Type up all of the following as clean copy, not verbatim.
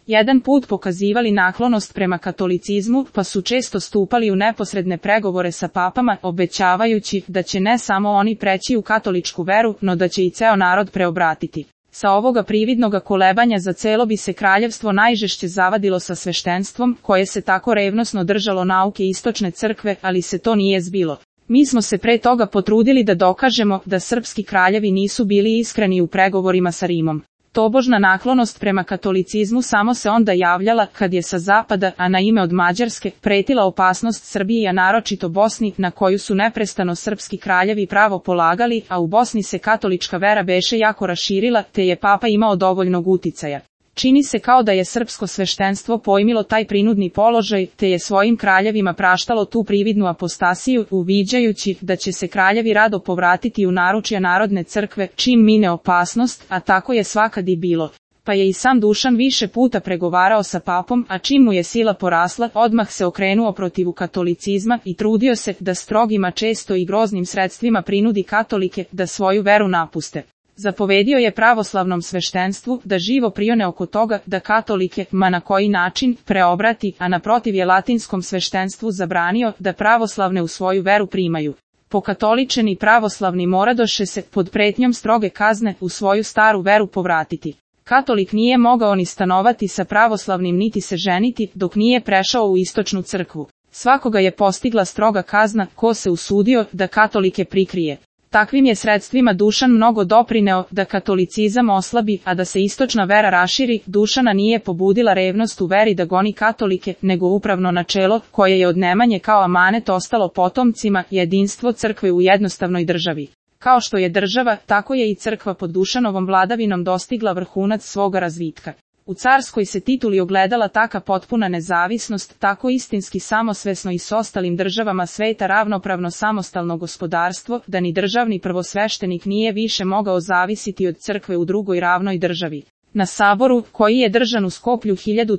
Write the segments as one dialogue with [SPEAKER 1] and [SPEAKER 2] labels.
[SPEAKER 1] jedan put pokazivali naklonost prema katolicizmu, pa su često stupali u neposredne pregovore sa papama, obećavajući da će ne samo oni preći u katoličku veru, no da će i ceo narod preobratiti. Sa ovoga prividnoga kolebanja za celo bi se kraljevstvo najžešće zavadilo sa sveštenstvom, koje se tako revnosno držalo nauke istočne crkve, ali se to nije zbilo. Mi smo se pre toga potrudili da dokažemo da srpski kraljevi nisu bili iskreni u pregovorima sa Rimom. Tobožna naklonost prema katolicizmu samo se onda javljala kad je sa zapada, a na ime od Mađarske, pretila opasnost Srbiji, a naročito Bosni, na koju su neprestano srpski kraljevi pravo polagali, a u Bosni se katolička vera beše jako raširila, te je papa imao dovoljnog uticaja. Čini se kao da je srpsko sveštenstvo pojmilo taj prinudni položaj, te je svojim kraljevima praštalo tu prividnu apostasiju, uviđajući da će se kraljevi rado povratiti u naručja narodne crkve, čim mine opasnost, a tako je svakad i bilo. Pa je i sam Dušan više puta pregovarao sa papom, a čim mu je sila porasla, odmah se okrenuo protiv katolicizma i trudio se da strogima, često i groznim sredstvima prinudi katolike da svoju veru napuste. Zapovedio je pravoslavnom sveštenstvu da živo prione oko toga da katolike, ma na koji način, preobrati, a naprotiv je latinskom sveštenstvu zabranio da pravoslavne u svoju veru primaju. Pokatoličeni pravoslavni moradoše se, pod pretnjom stroge kazne, u svoju staru veru povratiti. Katolik nije mogao ni stanovati sa pravoslavnim niti se ženiti, dok nije prešao u istočnu crkvu. Svakoga je postigla stroga kazna ko se usudio da katolike prikrije. Takvim je sredstvima Dušan mnogo doprineo da katolicizam oslabi, a da se istočna vera raširi. Dušana nije pobudila revnost u veri da goni katolike, nego upravno načelo, koje je od Nemanje kao amanet ostalo potomcima, jedinstvo crkve u jednostavnoj državi. Kao što je država, tako je i crkva pod Dušanovom vladavinom dostigla vrhunac svoga razvitka. U carskoj se tituli ogledala taka potpuna nezavisnost, tako istinski samosvesno i s ostalim državama sveta ravnopravno samostalno gospodarstvo, da ni državni prvosveštenik nije više mogao zavisiti od crkve u drugoj ravnoj državi. Na saboru, koji je držan u Skoplju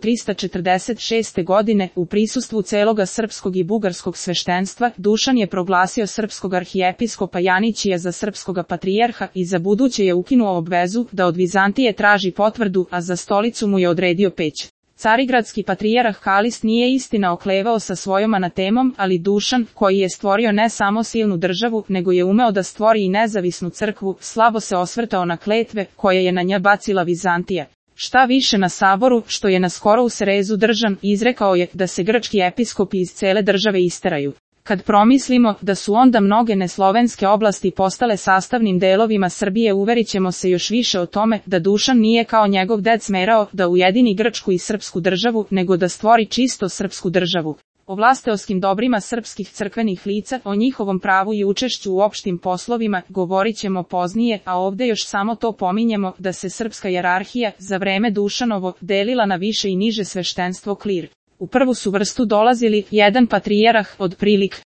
[SPEAKER 1] 1346. godine, u prisustvu celoga srpskog i bugarskog sveštenstva, Dušan je proglasio srpskog arhijepiskopa Janićija za srpskoga patrijarha i za buduće je ukinuo obvezu da od Vizantije traži potvrdu, a za stolicu mu je odredio Peć. Carigradski patrijarh Kalist nije istina oklevao sa svojom anatemom, ali Dušan, koji je stvorio ne samo silnu državu, nego je umeo da stvori i nezavisnu crkvu, slabo se osvrtao na kletve koje je na nja bacila Vizantija. Šta više, na saboru, što je naskoro u Serezu držan, izrekao je da se grčki episkopi iz cele države isteraju. Kad promislimo da su onda mnoge neslovenske oblasti postale sastavnim delovima Srbije, uverićemo se još više o tome da Dušan nije kao njegov ded smerao da ujedini grčku i srpsku državu, nego da stvori čisto srpsku državu. O vlasteoskim dobrima srpskih crkvenih lica, o njihovom pravu i učešću u opštim poslovima, govorit ćemo poznije, a ovde još samo to pominjemo da se srpska jerarhija za vreme Dušanovo delila na više i niže sveštenstvo klir. U prvu su vrstu dolazili jedan patrijarh, otprilike